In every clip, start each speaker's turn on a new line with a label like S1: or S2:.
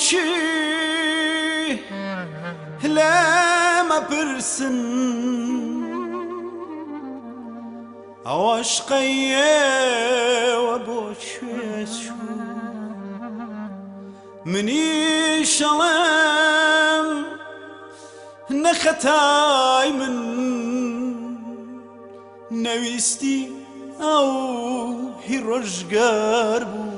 S1: خەڵکی لێمە پرسن ئەوەش قەیەوە بۆ کوێ چوو منیشەڵێم نەخەتای من نەویستی ئەو هی ڕۆژگار بوو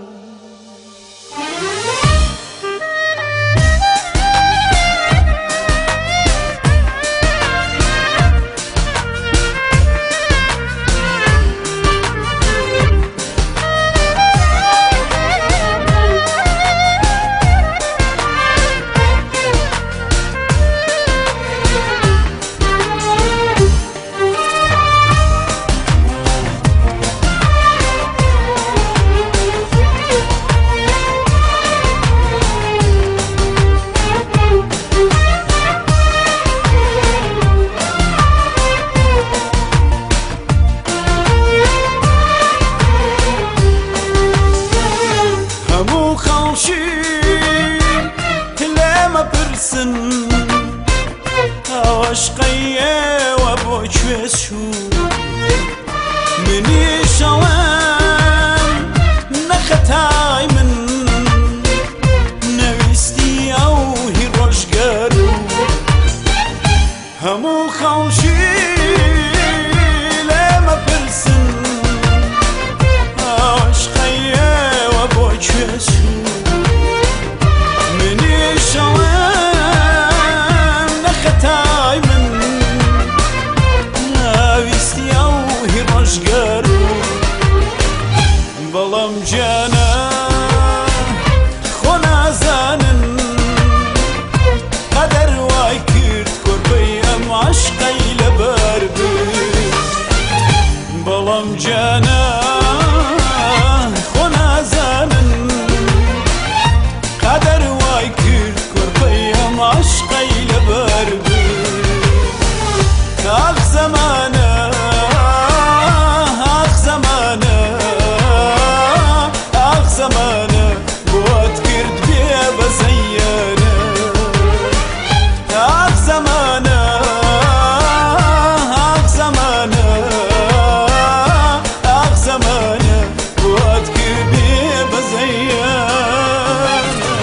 S1: لێمە پرسن ئەوەش قەیەوە بۆ کوێ چوو منیشەڵێم نەخەتای من نەویستی ئەو هی ڕۆژگار بوو هەموو خەڵکی لێمە پرسن ئەوەش قەیەوە بۆ کوێ چوو بەڵام جانە خۆ نازانن قەدەر وای کرد کۆرپەی ئەم عاشقەی لەبەر برد بەڵام جانە خۆ نازانن قەدەر وای کرد کۆرپەی ئەم عاشقەی لەبەر برد ئاخ زەمانە زمانە بۆت کرد بێ بەزەیانە ئاخ زەمانە ئاخ زەمانە ئاخ زەمانە بۆت کرد بێ بەزەیانە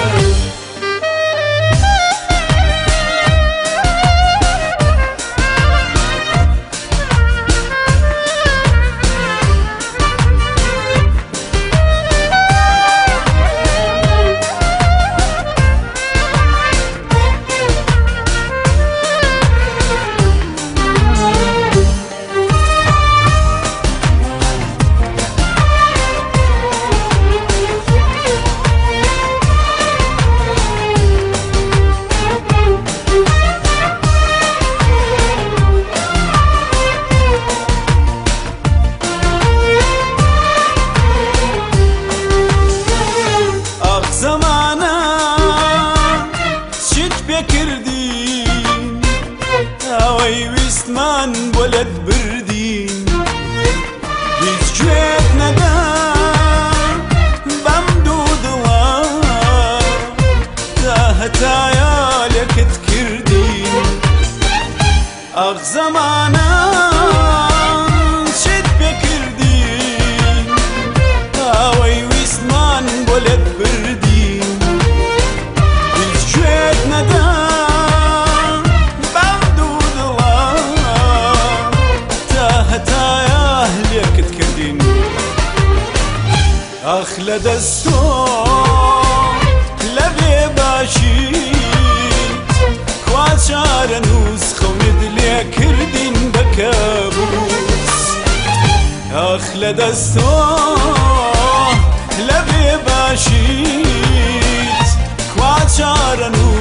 S1: ئەوەی ویستمان بۆ لەت بردین هیچ گوێت نەدا بەم دوو دڵە تا هەتایە لێکت کردین ئاخ زەمانە چیت پێ کردین ئەوەی ویستمان بۆ لەت بردین هیچ گوێت نەدا ئاخ لە دەستۆ لە بێباشیت کوا چارە نووس خەونت لێ کردین بە کەبوس ئاخ لە دەستۆ لە بێباشیت کوا چارە نووس